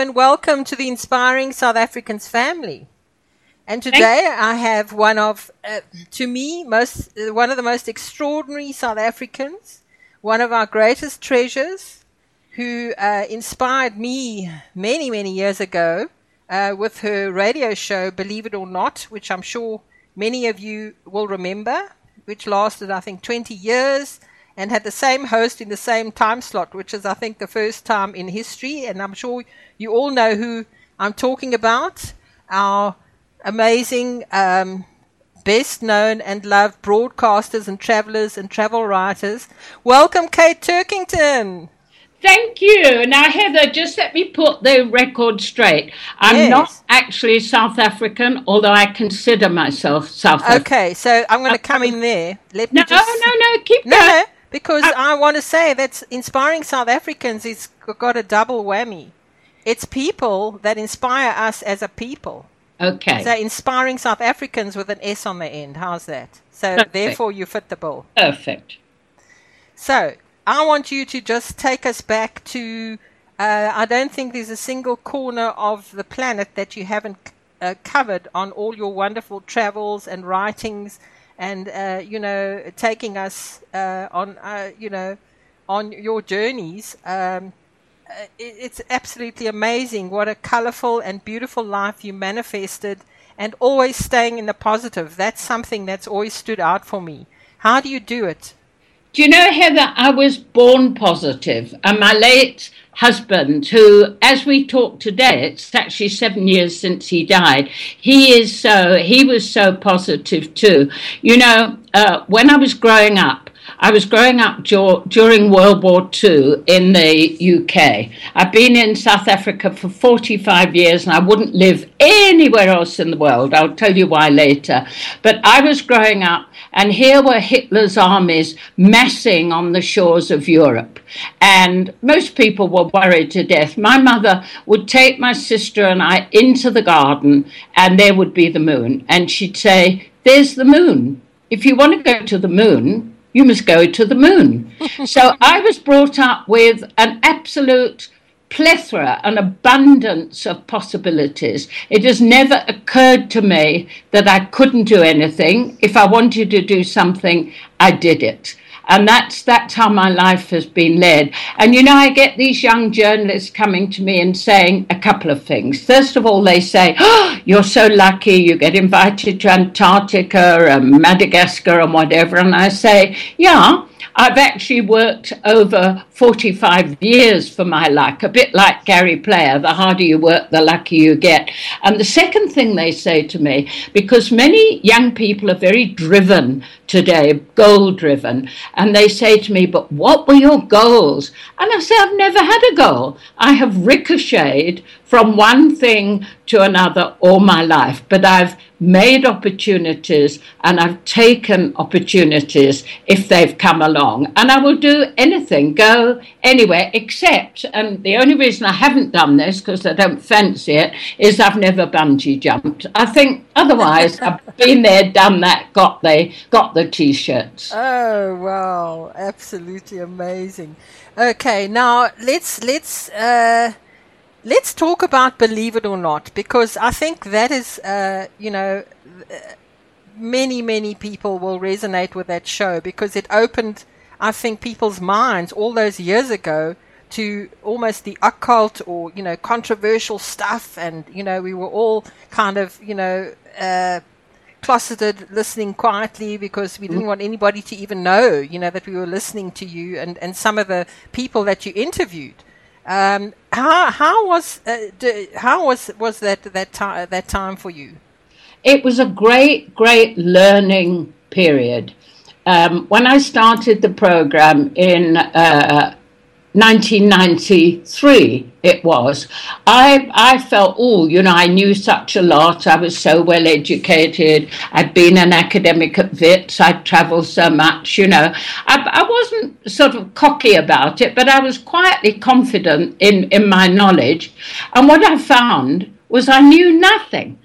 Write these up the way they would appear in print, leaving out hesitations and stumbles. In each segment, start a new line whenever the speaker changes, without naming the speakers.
and welcome to the Inspiring South Africans family. And today I have one of, to me, one of the most extraordinary South Africans, one of our greatest treasures, who inspired me many, many years ago with her radio show, Believe It or Not, which I'm sure many of you will remember, which lasted, I think, 20 years. And had the same host in the same time slot, which is, I think, the first time in history. And I'm sure you all know who I'm talking about, our amazing, best known and loved broadcasters and travelers and travel writers. Welcome, Kate Turkington.
Thank you. Now, Heather, just let me put the record straight. I'm not actually South African, although I consider myself South African.
Okay, so I'm going to come in there.
Keep going.
No. Because I want to say that Inspiring South Africans has got a double whammy. It's people that inspire us as a people.
Okay.
So Inspiring South Africans with an S on the end. How's that? So Therefore you fit the bill.
Perfect.
So I want you to just take us back to, I don't think there's a single corner of the planet that you haven't covered on all your wonderful travels and writings. And, taking us on your journeys. It's absolutely amazing what a colorful and beautiful life you manifested, and always staying in the positive. That's something that's always stood out for me. How do you do it?
Do you know, Heather, I was born positive, and my late husband, who, as we talk today, it's actually 7 years since he died, he was so positive too. You know, when I was growing up during World War II in the UK. I've been in South Africa for 45 years and I wouldn't live anywhere else in the world. I'll tell you why later. But I was growing up and here were Hitler's armies massing on the shores of Europe. And most people were worried to death. My mother would take my sister and I into the garden and there would be the moon. And she'd say, "There's the moon. If you want to go to the moon, you must go to the moon." So I was brought up with an absolute plethora, an abundance of possibilities. It has never occurred to me that I couldn't do anything. If I wanted to do something, I did it. And that's how my life has been led. And, you know, I get these young journalists coming to me and saying a couple of things. First of all, they say, "Oh, you're so lucky. You get invited to Antarctica and Madagascar and whatever." And I say, yeah, I've actually worked over 45 years for my luck, a bit like Gary Player. The harder you work, the luckier you get. And the second thing they say to me, because many young people are very driven today, goal-driven, and they say to me, "But what were your goals?" And I say, "I've never had a goal. I have ricocheted from one thing to another all my life, but I've made opportunities and I've taken opportunities if they've come along. And I will do anything, go anywhere, except, and the only reason I haven't done this, because I don't fancy it, is I've never bungee jumped. I think otherwise I've been there, done that, got the T-shirts.
Oh, wow. Absolutely amazing. Okay, now let's talk about Believe It or Not, because I think that is, many, many people will resonate with that show because it opened, I think, people's minds all those years ago to almost the occult or, controversial stuff. And, we were all kind of, closeted, listening quietly because we didn't want anybody to even know, that we were listening to you and some of the people that you interviewed. How was that time for you?
It was a great learning period. When I started the program in 1993, it was. I felt, I knew such a lot. I was so well educated. I'd been an academic at Wits. I'd traveled so much, I wasn't sort of cocky about it, but I was quietly confident in my knowledge. And what I found was I knew nothing,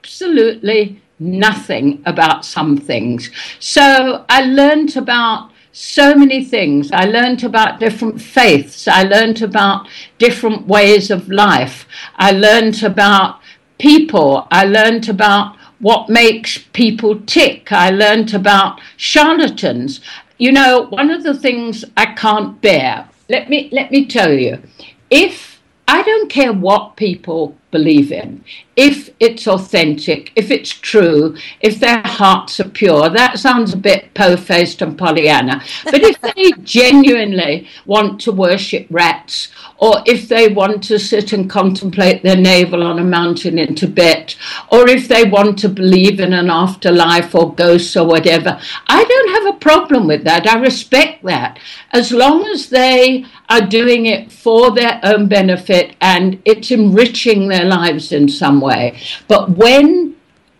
absolutely nothing about some things. So I learned about so many things. I learned about different faiths. I learned about different ways of life. I learned about people. I learned about what makes people tick. I learned about charlatans. You know, one of the things I can't bear, let me tell you, if I don't care what people believe in, if it's authentic, if it's true, if their hearts are pure, that sounds a bit po-faced and Pollyanna, but if they genuinely want to worship rats, or if they want to sit and contemplate their navel on a mountain in Tibet, or if they want to believe in an afterlife or ghosts or whatever, I don't have a problem with that. I respect that, as long as they are doing it for their own benefit and it's enriching their lives in some way. But when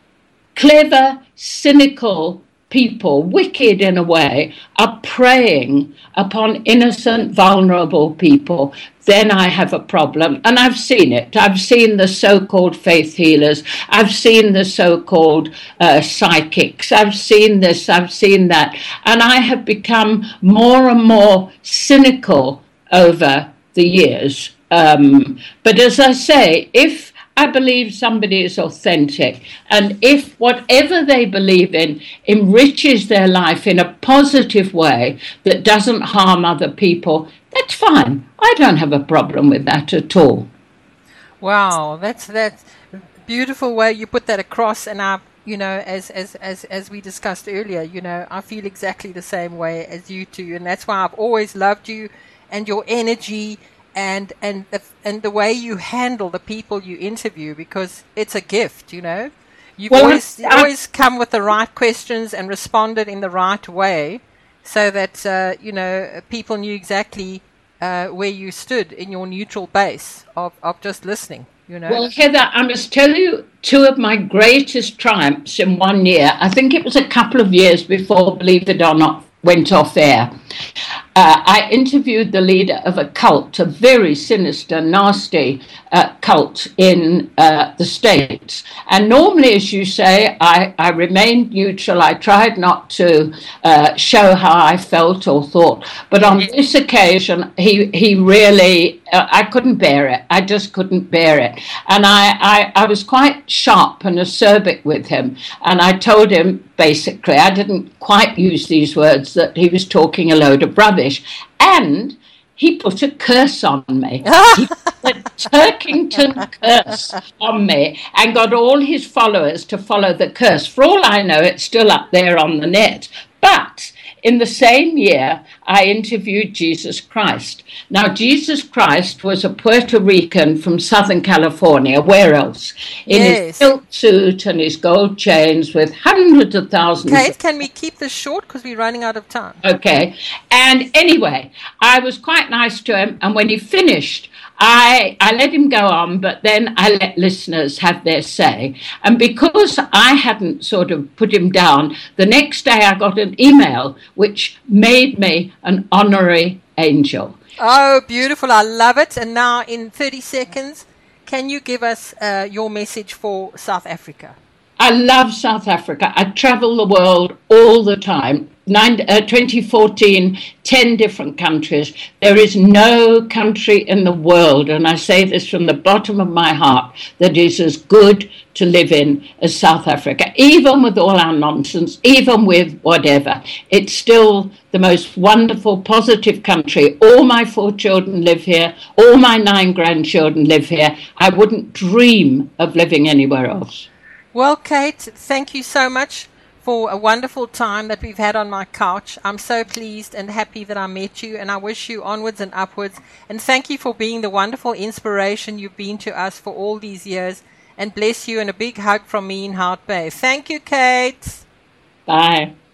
clever, cynical people, wicked in a way, are preying upon innocent, vulnerable people, then I have a problem. And I've seen it. I've seen the so-called faith healers. I've seen the so-called psychics. I've seen this, I've seen that. And I have become more and more cynical over the years. But as I say, if I believe somebody is authentic, and if whatever they believe in enriches their life in a positive way that doesn't harm other people, that's fine. I don't have a problem with that at all.
Wow, that's beautiful way you put that across. And I, you know, as we discussed earlier, you know, I feel exactly the same way as you two, and that's why I've always loved you and your energy. And the way you handle the people you interview, because it's a gift, you know. You've always come with the right questions and responded in the right way, so that you know, people knew exactly where you stood in your neutral base of just listening, you know.
Well, Heather, I must tell you two of my greatest triumphs in 1 year. I think it was a couple of years before Believe It or Not went off air. I interviewed the leader of a cult, a very sinister, nasty cult in the States. And normally, as you say, I remained neutral. I tried not to show how I felt or thought. But on this occasion, he really, I couldn't bear it. I just couldn't bear it. And I was quite sharp and acerbic with him. And I told him, basically, I didn't quite use these words, that he was talking a load of rubbish. And he put a curse on me. He put a Turkington curse on me and got all his followers to follow the curse. For all I know, it's still up there on the net. But in the same year, I interviewed Jesus Christ. Now, Jesus Christ was a Puerto Rican from Southern California. Where else? In his silk suit and his gold chains with hundreds of thousands.
Kate, can we keep this short because we're running out of time?
Okay. And anyway, I was quite nice to him. And when he finished, I let him go on, but then I let listeners have their say. And because I hadn't sort of put him down, the next day I got an email which made me an honorary angel.
Oh, beautiful. I love it. And now in 30 seconds, can you give us your message for South Africa?
I love South Africa. I travel the world all the time. 2014, 10 different countries. There is no country in the world, and I say this from the bottom of my heart, that is as good to live in as South Africa. Even with all our nonsense, even with whatever, it's still the most wonderful, positive country. All my 4 children live here. All my 9 grandchildren live here. I wouldn't dream of living anywhere else.
Well, Kate, thank you so much for a wonderful time that we've had on my couch. I'm so pleased and happy that I met you, and I wish you onwards and upwards. And thank you for being the wonderful inspiration you've been to us for all these years. And bless you, and a big hug from me in Hout Bay. Thank you, Kate.
Bye.